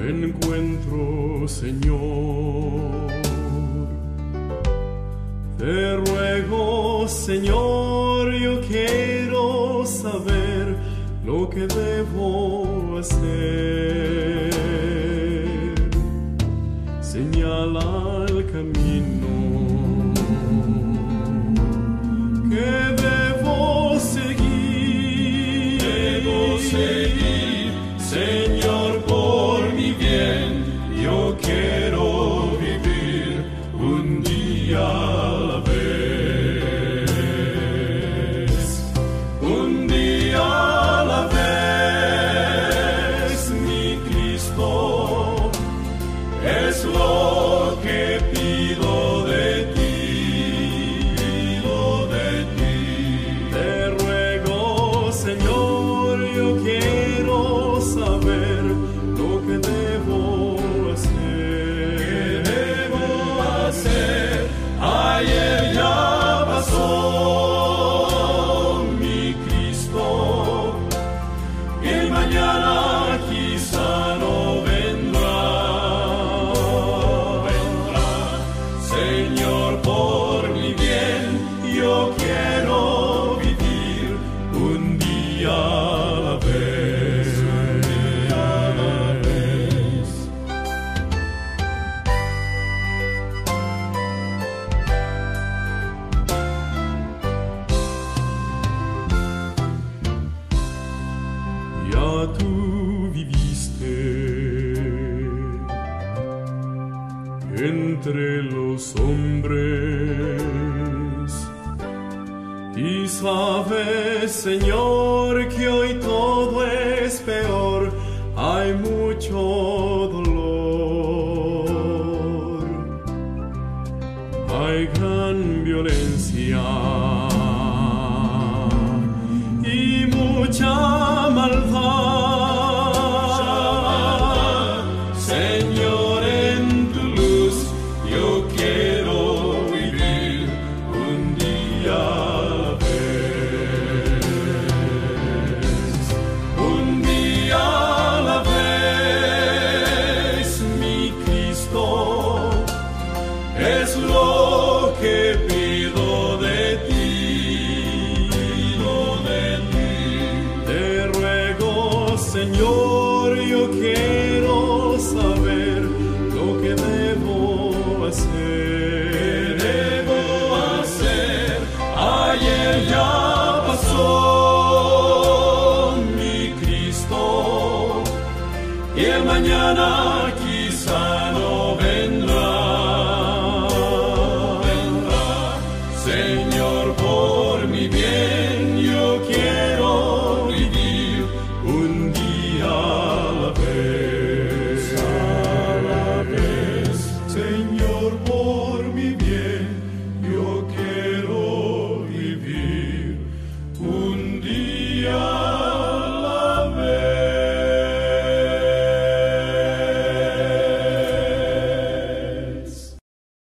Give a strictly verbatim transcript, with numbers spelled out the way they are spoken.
encuentro, Señor. Te ruego, Señor, yo quiero saber lo que debo hacer. Señala el camino que debo seguir. Debo seguir, Señor, por mi bien. Yo quiero vivir un día a la vez. Un día a la vez, mi Cristo, es lo que pido de ti, pido de ti. Te ruego, Señor, yo quiero saber lo que debo hacer. ¿Qué debo hacer? Ayer ya pasó, mi Cristo, y mañana quizá no vendrá. Vendrá, Señor, por mi bien, yo quiero vivir un día a la vez. Un día a la vez. Ya tú viviste entre los hombres y sabes, Señor, que hoy todo es peor. Hay mucho dolor, hay gran violencia y mucha maldad. Señor, en tu luz yo quiero vivir un día a la vez. Un día a la vez, mi Cristo, es lo que pido de ti, pido de ti. Te ruego, Señor, yo quiero saber lo que debo hacer. ¿Qué debo hacer? Ayer ya pasó, mi Cristo, y el mañana